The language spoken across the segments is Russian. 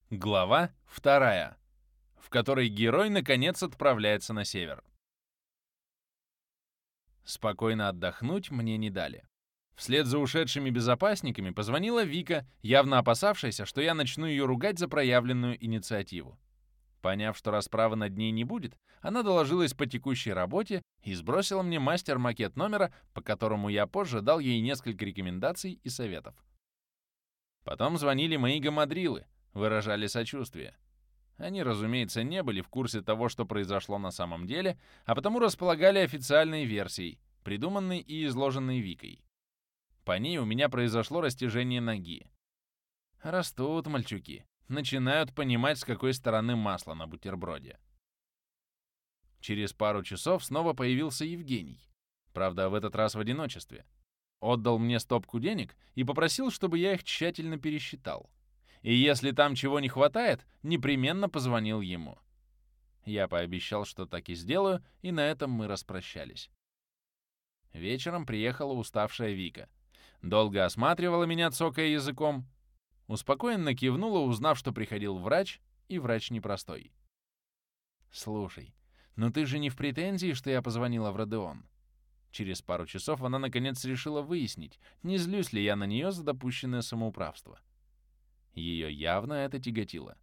Глава 2, в которой герой наконец отправляется на север. Спокойно отдохнуть мне не дали. Вслед за ушедшими безопасниками позвонила Вика, явно опасавшаяся, что я начну ее ругать за проявленную инициативу. Поняв, что расправы над ней не будет, она доложилась по текущей работе и сбросила мне мастер-макет номера, по которому я позже дал ей несколько рекомендаций и советов. Потом звонили мои гамадрилы, выражали сочувствие. Они, разумеется, не были в курсе того, что произошло на самом деле, а потому располагали официальной версией, придуманной и изложенной Викой. По ней у меня произошло растяжение ноги. Растут мальчуки, начинают понимать, с какой стороны масло на бутерброде. Через пару часов снова появился Евгений. Правда, в этот раз в одиночестве. Отдал мне стопку денег и попросил, чтобы я их тщательно пересчитал. И если там чего не хватает, непременно позвонил ему. Я пообещал, что так и сделаю, и на этом мы распрощались. Вечером приехала уставшая Вика. Долго осматривала меня, цокая языком. Успокоенно кивнула, узнав, что приходил врач, и врач непростой. «Слушай, ну ты же не в претензии, что я позвонила в Родеон?» Через пару часов она наконец решила выяснить, не злюсь ли я на нее за допущенное самоуправство. Ее явно это тяготило.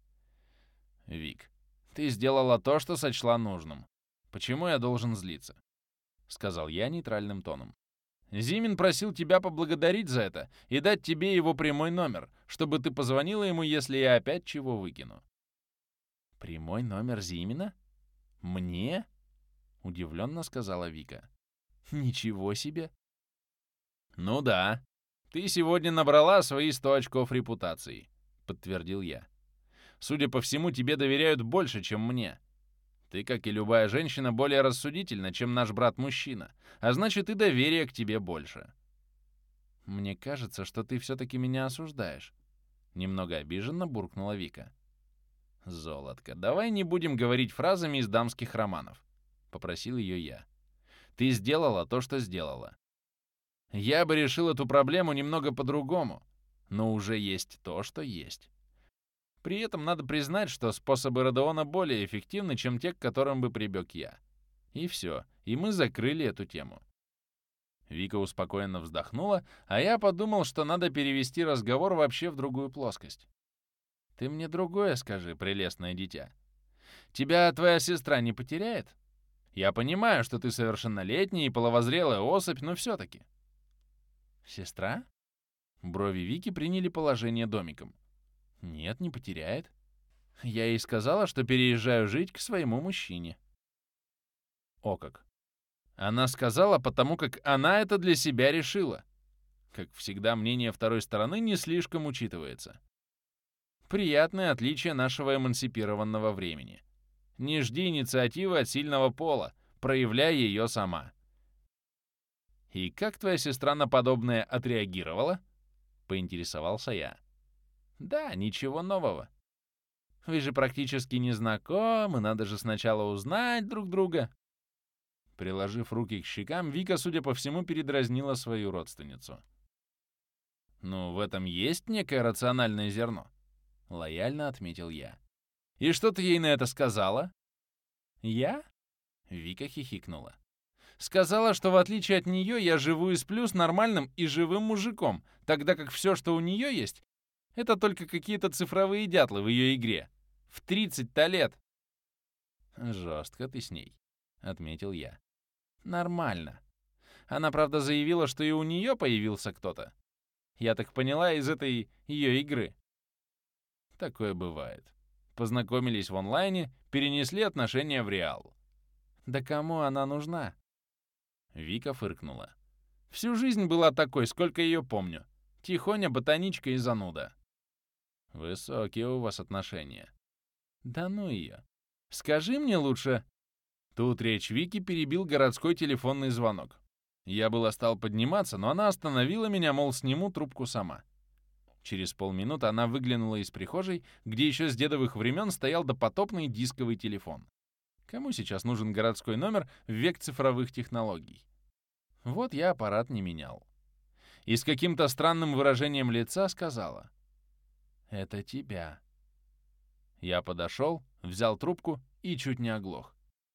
«Вик, ты сделала то, что сочла нужным. Почему я должен злиться?» — сказал я нейтральным тоном. «Зимин просил тебя поблагодарить за это и дать тебе его прямой номер, чтобы ты позвонила ему, если я опять чего выкину». «Прямой номер Зимина? Мне?» — удивленно сказала Вика. «Ничего себе!» «Ну да, ты сегодня набрала свои 100 очков репутации», — подтвердил я. «Судя по всему, тебе доверяют больше, чем мне. Ты, как и любая женщина, более рассудительна, чем наш брат-мужчина, а значит, и доверие к тебе больше». «Мне кажется, что ты все-таки меня осуждаешь», — немного обиженно буркнула Вика. «Золотко, давай не будем говорить фразами из дамских романов», — попросил ее я. «Ты сделала то, что сделала. Я бы решил эту проблему немного по-другому, но уже есть то, что есть. При этом надо признать, что способы Родеона более эффективны, чем те, к которым бы прибег я. И все, и мы закрыли эту тему». Вика успокоенно вздохнула, а я подумал, что надо перевести разговор вообще в другую плоскость. «Ты мне другое скажи, прелестное дитя. Тебя твоя сестра не потеряет? Я понимаю, что ты совершеннолетняя и половозрелая особь, но все-таки». «Сестра?» Брови Вики приняли положение домиком. «Нет, не потеряет. Я ей сказала, что переезжаю жить к своему мужчине». О как! Она сказала, потому как она это для себя решила. Как всегда, мнение второй стороны не слишком учитывается. Приятное отличие нашего эмансипированного времени. Не жди инициативы от сильного пола, проявляй ее сама. «И как твоя сестра на подобное отреагировала?» — поинтересовался я. «Да, ничего нового. Вы же практически не знакомы, надо же сначала узнать друг друга». Приложив руки к щекам, Вика, судя по всему, передразнила свою родственницу. «Ну, в этом есть некое рациональное зерно», — лояльно отметил я. «И что ты ей на это сказала?» «Я?» — Вика хихикнула. «Сказала, что в отличие от нее я живу и сплю с нормальным и живым мужиком, тогда как все, что у нее есть, это только какие-то цифровые дятлы в ее игре. В 30-то лет!» «Жестко ты с ней», — отметил я. «Нормально. Она, правда, заявила, что и у нее появился кто-то. Я так поняла из этой ее игры». Такое бывает. Познакомились в онлайне, перенесли отношения в реал. «Да кому она нужна?» Вика фыркнула. «Всю жизнь была такой, сколько ее помню. Тихоня, ботаничка и зануда». «Высокие у вас отношения». «Да ну ее. Скажи мне лучше...» Тут речь Вики перебил городской телефонный звонок. Я было стал подниматься, но она остановила меня, мол, сниму трубку сама. Через полминуты она выглянула из прихожей, где еще с дедовых времен стоял допотопный дисковый телефон. Кому сейчас нужен городской номер в век цифровых технологий? Вот я аппарат не менял. И с каким-то странным выражением лица сказала: «Это тебя». Я подошел, взял трубку и чуть не оглох.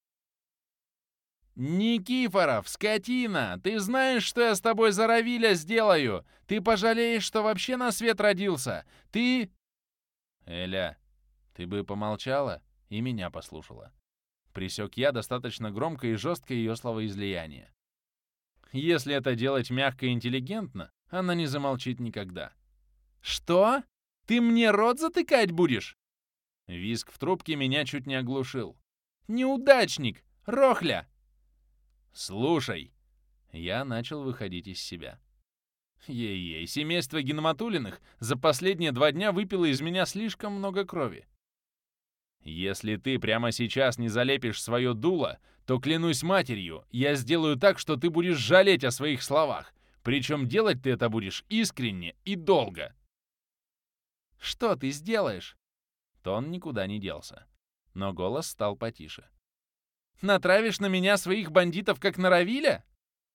«Никифоров, скотина! Ты знаешь, что я с тобой за Равиля сделаю? Ты пожалеешь, что вообще на свет родился! Ты...» «Эля, ты бы помолчала и меня послушала». Пресек я достаточно громко и жестко ее словоизлияние. Если это делать мягко и интеллигентно, она не замолчит никогда. «Что? Ты мне рот затыкать будешь?» Визг в трубке меня чуть не оглушил. «Неудачник! Рохля!» «Слушай!» Я начал выходить из себя. Ей-ей, семейство Гинматулиных за последние 2 дня выпило из меня слишком много крови. Если ты прямо сейчас не залепишь свое дуло, то, клянусь матерью, я сделаю так, что ты будешь жалеть о своих словах. Причем делать ты это будешь искренне и долго. Что ты сделаешь? Тон никуда не делся, но голос стал потише. Натравишь на меня своих бандитов, как на Равиля?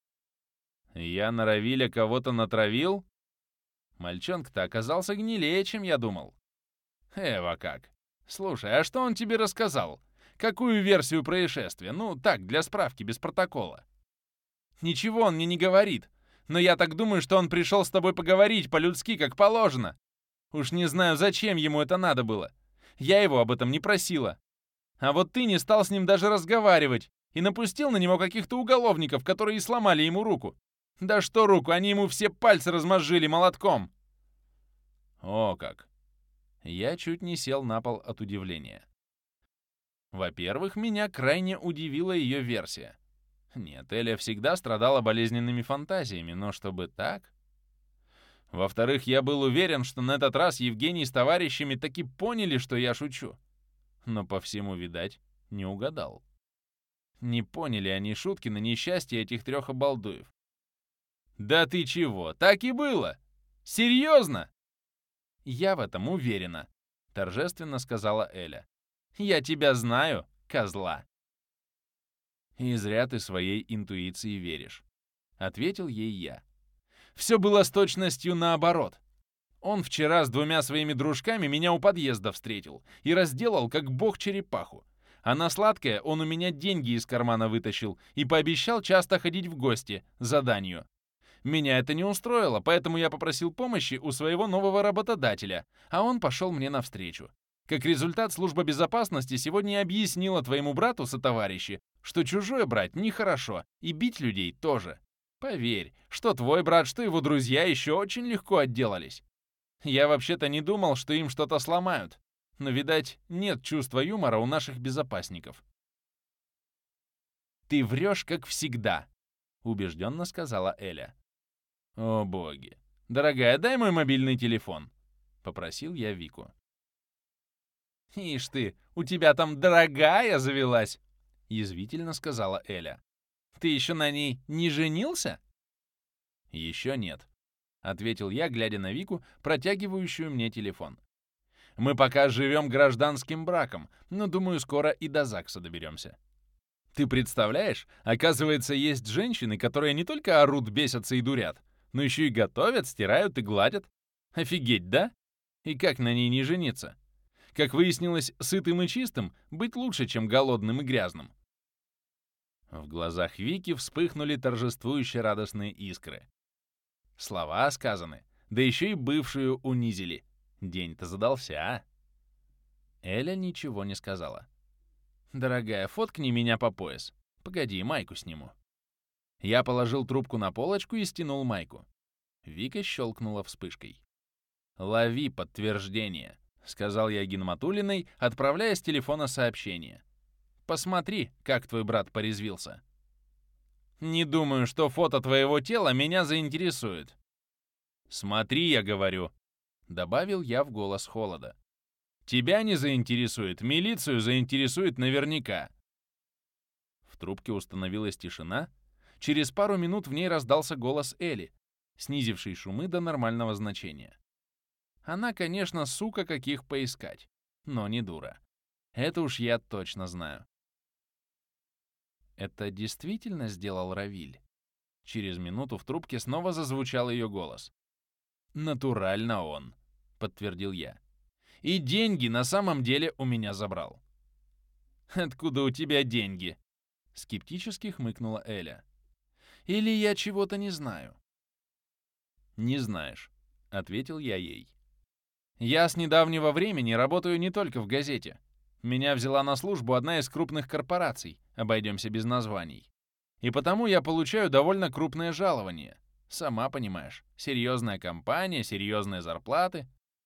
Я на Равиля кого-то натравил? Мальчонка-то оказался гнилее, чем я думал. Эва как. Слушай, а что он тебе рассказал? Какую версию происшествия? Ну, так, для справки, без протокола. Ничего он мне не говорит. Но я так думаю, что он пришел с тобой поговорить по-людски, как положено. Уж не знаю, зачем ему это надо было. Я его об этом не просила. А вот ты не стал с ним даже разговаривать и напустил на него каких-то уголовников, которые и сломали ему руку. Да что руку, они ему все пальцы размозжили молотком. О как. Я чуть не сел на пол от удивления. Во-первых, меня крайне удивила ее версия. Нет, Эля всегда страдала болезненными фантазиями, но чтобы так... Во-вторых, я был уверен, что на этот раз Евгений с товарищами таки поняли, что я шучу. Но по всему, видать, не угадал. Не поняли они шутки на несчастье этих 3 обалдуев. «Да ты чего? Так и было! Серьезно?» «Я в этом уверена», — торжественно сказала Эля. «Я тебя знаю, козла». «И зря ты своей интуиции веришь», — ответил ей я. «Все было с точностью наоборот. Он вчера с 2 своими дружками меня у подъезда встретил и разделал, как бог черепаху. А на сладкое он у меня деньги из кармана вытащил и пообещал часто ходить в гости за данью. Меня это не устроило, поэтому я попросил помощи у своего нового работодателя, а он пошел мне навстречу. Как результат, служба безопасности сегодня и объяснила твоему брату сотоварищи, что чужое брать нехорошо, и бить людей тоже. Поверь, что твой брат, что его друзья еще очень легко отделались. Я вообще-то не думал, что им что-то сломают, но, видать, нет чувства юмора у наших безопасников. «Ты врешь, как всегда», — убежденно сказала Эля. «О боги! Дорогая, дай мой мобильный телефон!» — попросил я Вику. «Ишь ты, у тебя там дорогая завелась!» — язвительно сказала Эля. «Ты еще на ней не женился?» «Еще нет», — ответил я, глядя на Вику, протягивающую мне телефон. «Мы пока живем гражданским браком, но, думаю, скоро и до ЗАГСа доберемся». «Ты представляешь, оказывается, есть женщины, которые не только орут, бесятся и дурят, но еще и готовят, стирают и гладят. Офигеть, да? И как на ней не жениться? Как выяснилось, сытым и чистым быть лучше, чем голодным и грязным». В глазах Вики вспыхнули торжествующие радостные искры. Слова сказаны, да еще и бывшую унизили. День-то задался, а? Эля ничего не сказала. «Дорогая, фоткни меня по пояс. Погоди, майку сниму». Я положил трубку на полочку и стянул майку. Вика щелкнула вспышкой. «Лови подтверждение», — сказал я Гинматулиной, отправляя с телефона сообщение. «Посмотри, как твой брат порезвился». «Не думаю, что фото твоего тела меня заинтересует». «Смотри, я говорю», — добавил я в голос холода. «Тебя не заинтересует, милицию заинтересует наверняка». В трубке установилась тишина. Через пару минут в ней раздался голос Эли, снизивший шумы до нормального значения. Она, конечно, сука, каких поискать, но не дура. Это уж я точно знаю. Это действительно сделал Равиль? Через минуту в трубке снова зазвучал ее голос. «Натурально он», — подтвердил я. И деньги на самом деле у меня забрал. «Откуда у тебя деньги?» — скептически хмыкнула Эля. «Или я чего-то не знаю?» «Не знаешь», — ответил я ей. «Я с недавнего времени работаю не только в газете. Меня взяла на службу одна из крупных корпораций, обойдемся без названий. И потому я получаю довольно крупное жалование. Сама понимаешь, серьезная компания, серьезные зарплаты».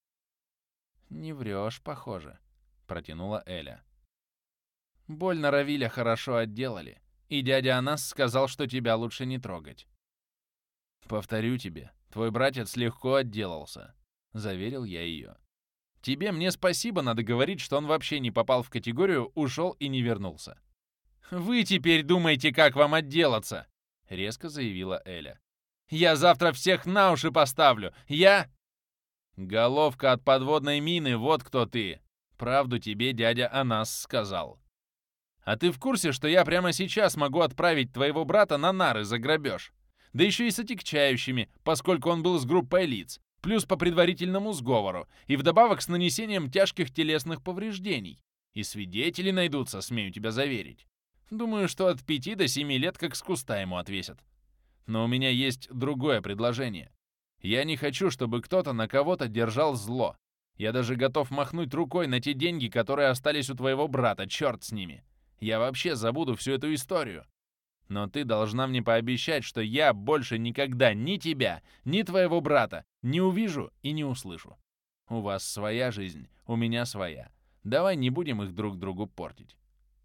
«Не врешь, похоже», — протянула Эля. «Больно Равиля хорошо отделали, и дядя Анас сказал, что тебя лучше не трогать». «Повторю тебе, твой братец легко отделался», — заверил я ее. «Тебе мне спасибо надо говорить, что он вообще не попал в категорию «ушел и не вернулся». «Вы теперь думаете, как вам отделаться?» — резко заявила Эля. «Я завтра всех на уши поставлю! Я...» «Головка от подводной мины, вот кто ты! Правду тебе дядя Анас сказал. А ты в курсе, что я прямо сейчас могу отправить твоего брата на нары за грабеж? Да еще и с отягчающими, поскольку он был с группой лиц, плюс по предварительному сговору, и вдобавок с нанесением тяжких телесных повреждений. И свидетели найдутся, смею тебя заверить. Думаю, что от 5 до 7 лет как с куста ему отвесят. Но у меня есть другое предложение. Я не хочу, чтобы кто-то на кого-то держал зло. Я даже готов махнуть рукой на те деньги, которые остались у твоего брата, черт с ними. Я вообще забуду всю эту историю. Но ты должна мне пообещать, что я больше никогда ни тебя, ни твоего брата не увижу и не услышу. У вас своя жизнь, у меня своя. Давай не будем их друг другу портить».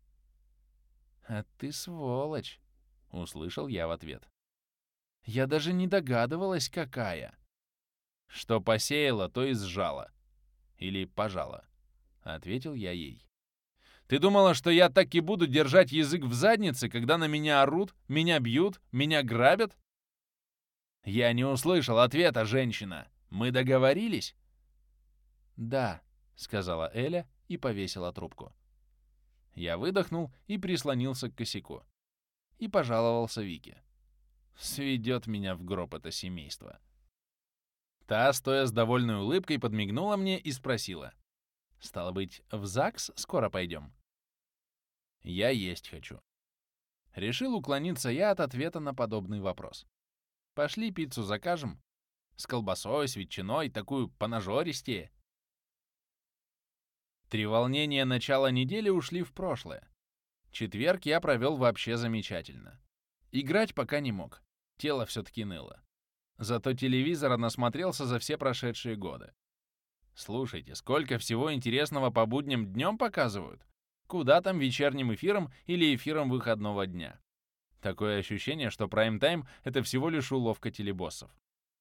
«А ты сволочь», — услышал я в ответ. «Я даже не догадывалась, какая». «Что посеяла, то и сжала. Или пожала», — ответил я ей. «Ты думала, что я так и буду держать язык в заднице, когда на меня орут, меня бьют, меня грабят?» «Я не услышал ответа, женщина. Мы договорились?» «Да», — сказала Эля и повесила трубку. Я выдохнул и прислонился к косяку. И пожаловался Вике. Сведет меня в гроб это семейство. Та, стоя с довольной улыбкой, подмигнула мне и спросила. «Стало быть, в ЗАГС скоро пойдем?» «Я есть хочу». Решил уклониться я от ответа на подобный вопрос. «Пошли пиццу закажем. С колбасой, с ветчиной, такую понажористее». Треволнения начала недели ушли в прошлое. Четверг я провел вообще замечательно. Играть пока не мог. Тело все-таки ныло. Зато телевизора насмотрелся за все прошедшие годы. Слушайте, сколько всего интересного по будням днем показывают. Куда там вечерним эфиром или эфиром выходного дня. Такое ощущение, что прайм-тайм — это всего лишь уловка телебоссов.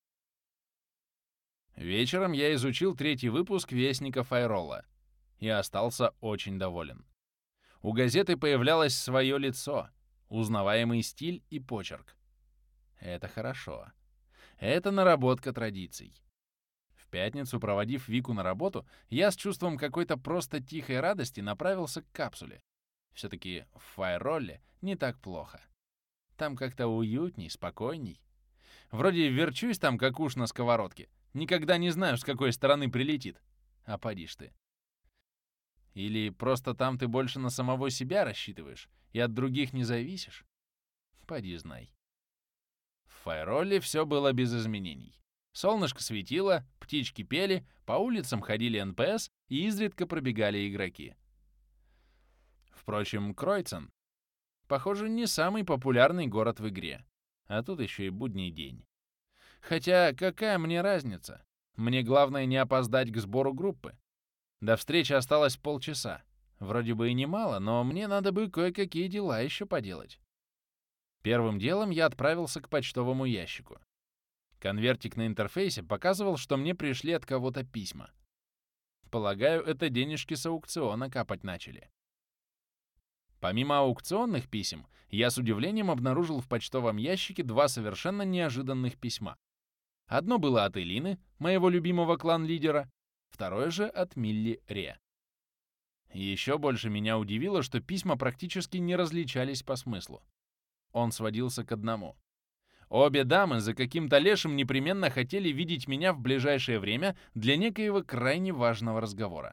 Вечером я изучил 3-й выпуск «Вестника Файролла» и остался очень доволен. У газеты появлялось свое лицо, узнаваемый стиль и почерк. Это хорошо. Это наработка традиций. В пятницу, проводив Вику на работу, я с чувством какой-то просто тихой радости направился к капсуле. Все-таки в Файролле не так плохо. Там как-то уютней, спокойней. Вроде верчусь там, как уж на сковородке. Никогда не знаю, с какой стороны прилетит. А поди ж ты. Или просто там ты больше на самого себя рассчитываешь и от других не зависишь? Поди знай. В Файролле все было без изменений. Солнышко светило, птички пели, по улицам ходили НПС и изредка пробегали игроки. Впрочем, Кройцен, похоже, не самый популярный город в игре. А тут еще и будний день. Хотя какая мне разница? Мне главное не опоздать к сбору группы. До встречи осталось полчаса. Вроде бы и немало, но мне надо бы кое-какие дела еще поделать. Первым делом я отправился к почтовому ящику. Конвертик на интерфейсе показывал, что мне пришли от кого-то письма. Полагаю, это денежки с аукциона капать начали. Помимо аукционных писем, я с удивлением обнаружил в почтовом ящике 2 совершенно неожиданных письма. Одно было от Элины, моего любимого клан-лидера, второе же от Милли Ре. Еще больше меня удивило, что письма практически не различались по смыслу. Он сводился к одному. Обе дамы за каким-то лешим непременно хотели видеть меня в ближайшее время для некоего крайне важного разговора.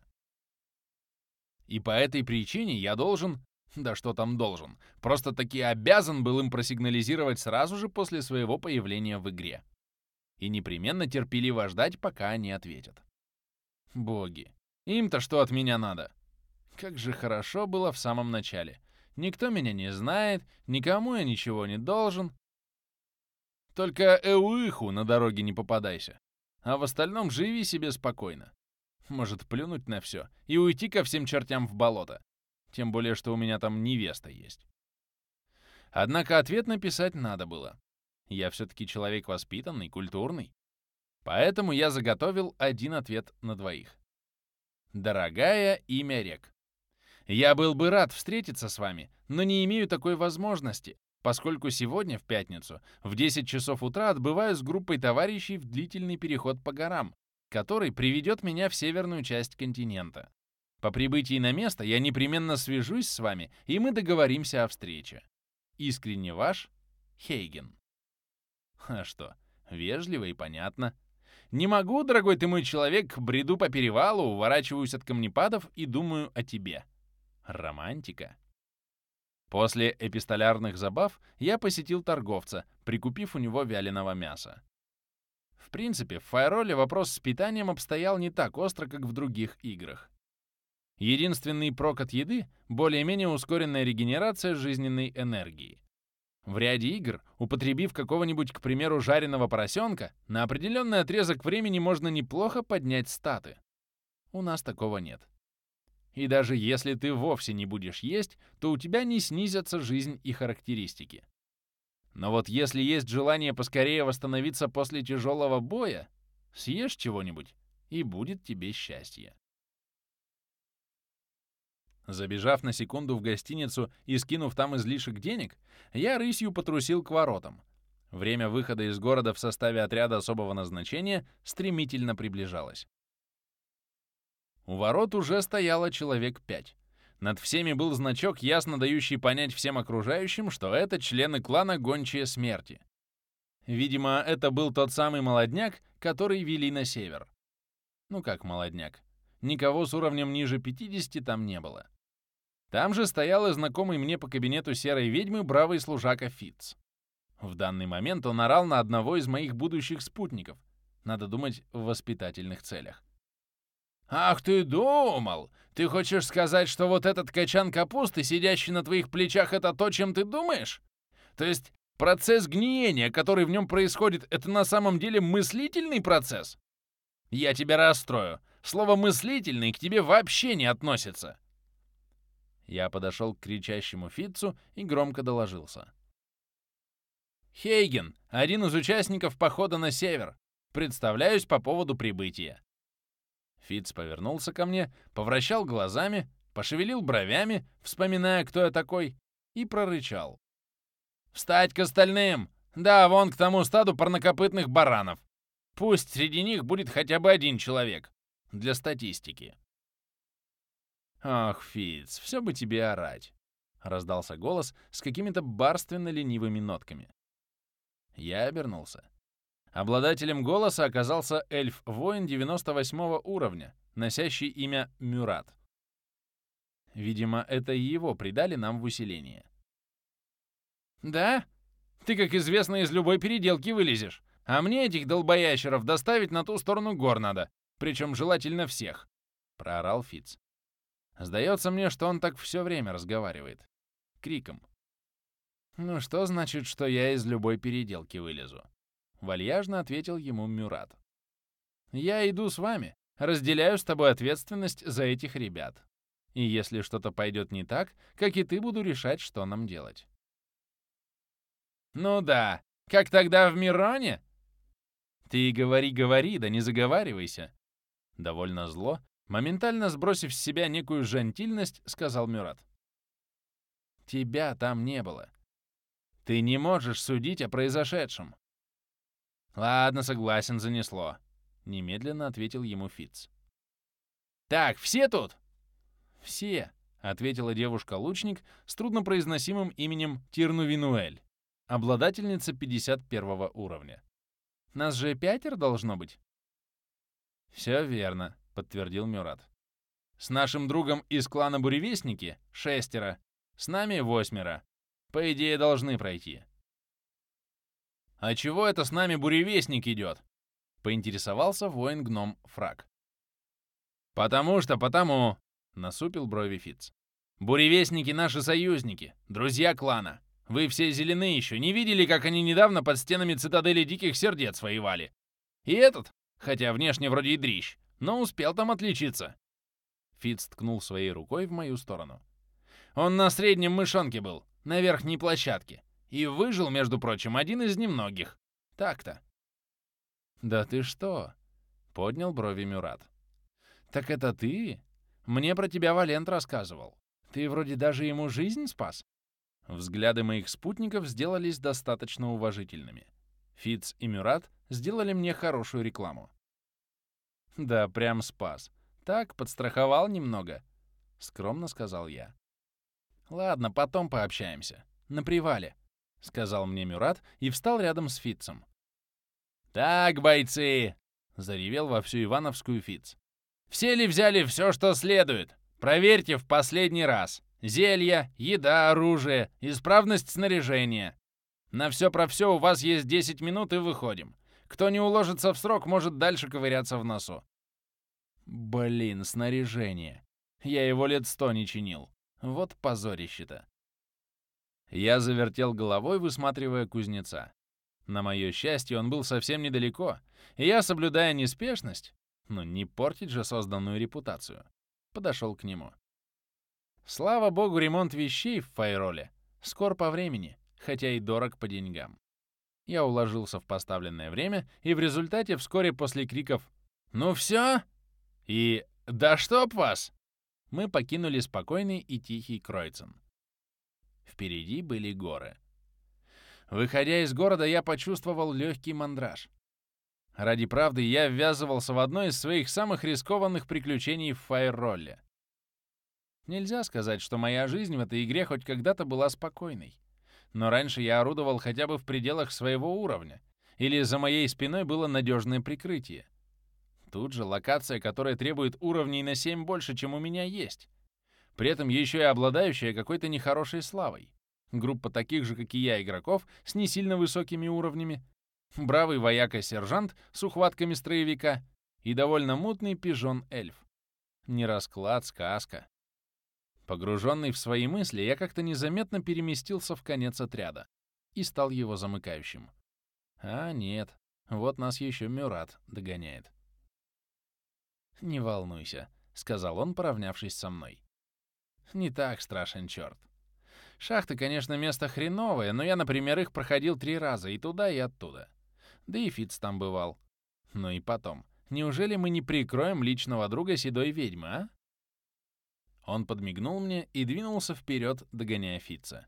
И по этой причине я должен... Да что там должен? Просто-таки обязан был им просигнализировать сразу же после своего появления в игре. И непременно терпеливо ждать, пока они ответят. Боги, им-то что от меня надо? Как же хорошо было в самом начале. Никто меня не знает, никому я ничего не должен. Только эуиху на дороге не попадайся. А в остальном живи себе спокойно. Может, плюнуть на все и уйти ко всем чертям в болото. Тем более, что у меня там невеста есть. Однако ответ написать надо было. Я все-таки человек воспитанный, культурный. Поэтому я заготовил один ответ на двоих. Дорогая имя рек. Я был бы рад встретиться с вами, но не имею такой возможности, поскольку сегодня, в пятницу, в 10 часов утра отбываю с группой товарищей в длительный переход по горам, который приведет меня в северную часть континента. По прибытии на место я непременно свяжусь с вами, и мы договоримся о встрече. Искренне ваш, Хейген. А что, вежливо и понятно. Не могу, дорогой ты мой человек, бреду по перевалу, уворачиваюсь от камнепадов и думаю о тебе. Романтика. После эпистолярных забав я посетил торговца, прикупив у него вяленого мяса. В принципе, в Файроле вопрос с питанием обстоял не так остро, как в других играх. Единственный прок от еды — более-менее ускоренная регенерация жизненной энергии. В ряде игр, употребив какого-нибудь, к примеру, жареного поросенка, на определенный отрезок времени можно неплохо поднять статы. У нас такого нет. И даже если ты вовсе не будешь есть, то у тебя не снизятся жизнь и характеристики. Но вот если есть желание поскорее восстановиться после тяжелого боя, съешь чего-нибудь, и будет тебе счастье. Забежав на секунду в гостиницу и скинув там излишек денег, я рысью потрусил к воротам. Время выхода из города в составе отряда особого назначения стремительно приближалось. У ворот уже стояло человек 5. Над всеми был значок, ясно дающий понять всем окружающим, что это члены клана Гончие Смерти. Видимо, это был тот самый молодняк, который вели на север. Ну как молодняк? Никого с уровнем ниже 50 там не было. Там же стоял и знакомый мне по кабинету серой ведьмы бравый служака Фитц. В данный момент он орал на одного из моих будущих спутников, надо думать, в воспитательных целях. «Ах ты думал! Ты хочешь сказать, что вот этот качан капусты, сидящий на твоих плечах, это то, чем ты думаешь? То есть процесс гниения, который в нем происходит, это на самом деле мыслительный процесс? Я тебя расстрою. Слово «мыслительный» к тебе вообще не относится». Я подошел к кричащему Фитцу и громко доложился. «Хейген, один из участников похода на север. Представляюсь по поводу прибытия». Фитц повернулся ко мне, повращал глазами, пошевелил бровями, вспоминая, кто я такой, и прорычал. «Встать к остальным! Да, вон к тому стаду парнокопытных баранов. Пусть среди них будет хотя бы один человек. Для статистики». «Ах, Фитц, все бы тебе орать!» — раздался голос с какими-то барственно-ленивыми нотками. Я обернулся. Обладателем голоса оказался эльф-воин 98 уровня, носящий имя Мюрат. Видимо, это его придали нам в усиление. «Да? Ты, как известно, из любой переделки вылезешь, а мне этих долбоящеров доставить на ту сторону гор надо, причем желательно всех», — проорал Фитц. Сдается мне, что он так все время разговаривает. Криком. «Ну что значит, что я из любой переделки вылезу?» Вальяжно ответил ему Мюрат. «Я иду с вами, разделяю с тобой ответственность за этих ребят. И если что-то пойдет не так, как и ты, буду решать, что нам делать». «Ну да, как тогда в Мироне?» «Ты говори, да не заговаривайся». Довольно зло, моментально сбросив с себя некую жентильность, сказал Мюрат. «Тебя там не было. Ты не можешь судить о произошедшем». «Ладно, согласен, занесло», — немедленно ответил ему Фитц. «Так, все тут?» «Все», — ответила девушка-лучник с труднопроизносимым именем Тирнувинуэль. обладательница 51 уровня. Нас же 5 должно быть. Все верно, подтвердил Мюрат. С нашим другом из клана Буревестники 6, с нами 8. По идее, должны пройти. «А чего это с нами буревестник идет?» — поинтересовался воин-гном Фрак. «Потому», — насупил брови Фитц. «Буревестники — наши союзники, друзья клана. Вы все зеленые еще не видели, как они недавно под стенами цитадели Диких Сердец воевали? И этот, хотя внешне вроде и дрищ, но успел там отличиться». Фитц ткнул своей рукой в мою сторону. «Он на среднем мышонке был, на верхней площадке. И выжил, между прочим, один из немногих. Так-то». «Да ты что?» — поднял брови Мюрат. «Так это ты? Мне про тебя Валент рассказывал. Ты вроде даже ему жизнь спас?» Взгляды моих спутников сделались достаточно уважительными. Фитц и Мюрат сделали мне хорошую рекламу. «Да, прям спас. Так, подстраховал немного», — скромно сказал я. «Ладно, потом пообщаемся. На привале», — сказал мне Мюрат и встал рядом с Фитцем. «Так, бойцы!» — заревел во всю Ивановскую Фитц. «Все ли взяли все, что следует? Проверьте в последний раз. Зелья, еда, оружие, исправность снаряжения. На все про все у вас есть 10 минут и выходим. Кто не уложится в срок, может дальше ковыряться в носу». Блин, снаряжение. Я его лет 100 не чинил. Вот позорище-то. Я завертел головой, высматривая кузнеца. На мое счастье, он был совсем недалеко, и я, соблюдая неспешность, не портить же созданную репутацию, подошел к нему. Слава богу, ремонт вещей в Файроле скор по времени, хотя и дорог по деньгам. Я уложился в поставленное время, и в результате вскоре после криков «Ну все!» и «Да чтоб вас!» мы покинули спокойный и тихий Кройцен. Впереди были горы. Выходя из города, я почувствовал легкий мандраж. Ради правды, я ввязывался в одно из своих самых рискованных приключений в Файролле. Нельзя сказать, что моя жизнь в этой игре хоть когда-то была спокойной. Но раньше я орудовал хотя бы в пределах своего уровня, или за моей спиной было надежное прикрытие. Тут же локация, которая требует уровней на 7 больше, чем у меня есть. При этом еще и обладающая какой-то нехорошей славой. Группа таких же, как и я, игроков с не сильно высокими уровнями, бравый вояка-сержант с ухватками строевика и довольно мутный пижон-эльф. Не расклад, сказка. Погруженный в свои мысли, я как-то незаметно переместился в конец отряда и стал его замыкающим. А нет, вот нас еще Мюрат догоняет. «Не волнуйся», — сказал он, поравнявшись со мной. «Не так страшен черт. Шахты, конечно, место хреновое, но я, например, их проходил 3 раза и туда, и оттуда. Да и Фитц там бывал. Ну и потом, неужели мы не прикроем личного друга седой ведьмы, а?» Он подмигнул мне и двинулся вперед, догоняя Фитца.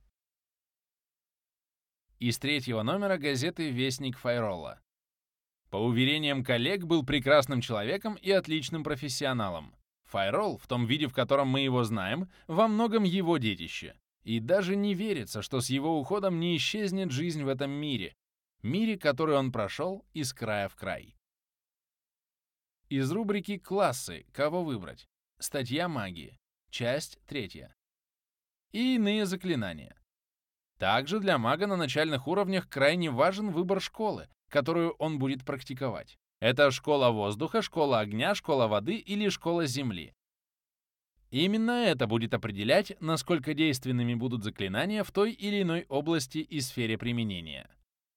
Из 3-го номера газеты «Вестник Файролла». По уверениям коллег, был прекрасным человеком и отличным профессионалом. Файролл, в том виде, в котором мы его знаем, во многом его детище. И даже не верится, что с его уходом не исчезнет жизнь в этом мире, который он прошел из края в край. Из рубрики «Классы. Кого выбрать?» Статья магии. Часть 3. И иные заклинания. Также для мага на начальных уровнях крайне важен выбор школы, которую он будет практиковать. Это школа воздуха, школа огня, школа воды или школа земли. Именно это будет определять, насколько действенными будут заклинания в той или иной области и сфере применения.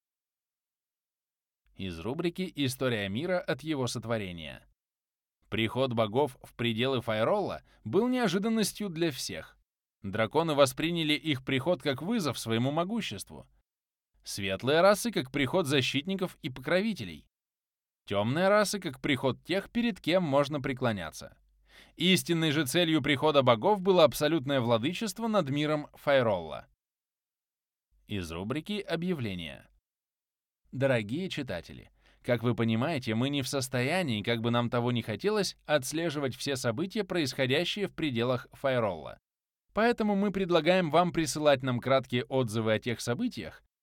Из рубрики «История мира от его сотворения». Приход богов в пределы Файролла был неожиданностью для всех. Драконы восприняли их приход как вызов своему могуществу. Светлые расы как приход защитников и покровителей. Темные расы как приход тех, перед кем можно преклоняться. Истинной же целью прихода богов было абсолютное владычество над миром Файролла. Из рубрики «Объявления». Дорогие читатели, как вы понимаете, мы не в состоянии, как бы нам того ни хотелось, отслеживать все события, происходящие в пределах Файролла. Поэтому мы предлагаем вам присылать нам краткие отзывы о тех событиях,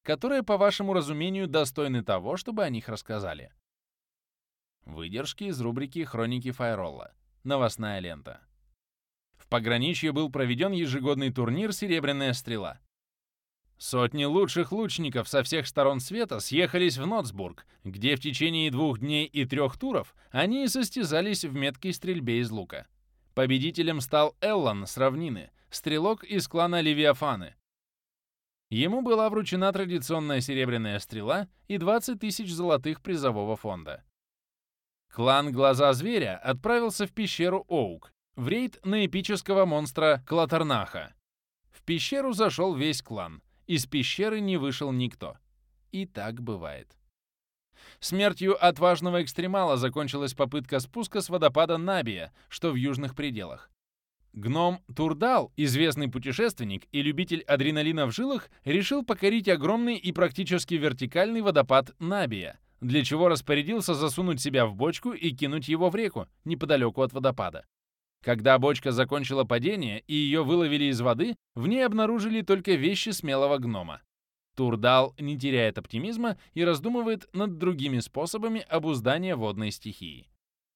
которые, по вашему разумению, достойны того, чтобы о них рассказали. Выдержки из рубрики «Хроники Файролла». Новостная лента. В пограничье был проведен ежегодный турнир «Серебряная стрела». Сотни лучших лучников со всех сторон света съехались в Нотсбург, где в течение 2 дней и 3 туров они и состязались в меткой стрельбе из лука. Победителем стал Эллан с равнины, стрелок из клана Левиафаны. Ему была вручена традиционная серебряная стрела и 20 тысяч золотых призового фонда. Клан Глаза Зверя отправился в пещеру Оук, в рейд на эпического монстра Клатернаха. В пещеру зашел весь клан. Из пещеры не вышел никто. И так бывает. Смертью отважного экстремала закончилась попытка спуска с водопада Набия, что в южных пределах. Гном Турдал, известный путешественник и любитель адреналина в жилах, решил покорить огромный и практически вертикальный водопад Набия, для чего распорядился засунуть себя в бочку и кинуть его в реку, неподалеку от водопада. Когда бочка закончила падение и ее выловили из воды, в ней обнаружили только вещи смелого гнома. Турдал не теряет оптимизма и раздумывает над другими способами обуздания водной стихии.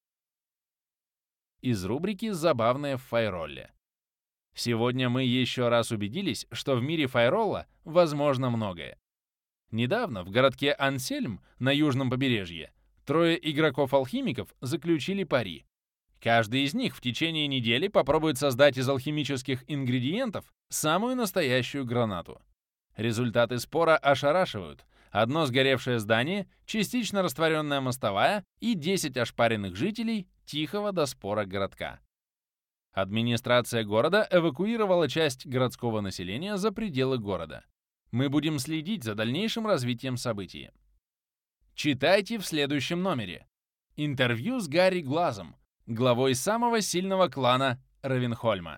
Из рубрики «Забавное в Файролле». Сегодня мы еще раз убедились, что в мире Файролла возможно многое. Недавно в городке Ансельм на южном побережье 3 игроков-алхимиков заключили пари. Каждый из них в течение недели попробует создать из алхимических ингредиентов самую настоящую гранату. Результаты спора ошарашивают. Одно сгоревшее здание, частично растворенная мостовая и 10 ошпаренных жителей тихого до спора городка. Администрация города эвакуировала часть городского населения за пределы города. Мы будем следить за дальнейшим развитием событий. Читайте в следующем номере. Интервью с Гарри Глазом, главой самого сильного клана Равенхольма.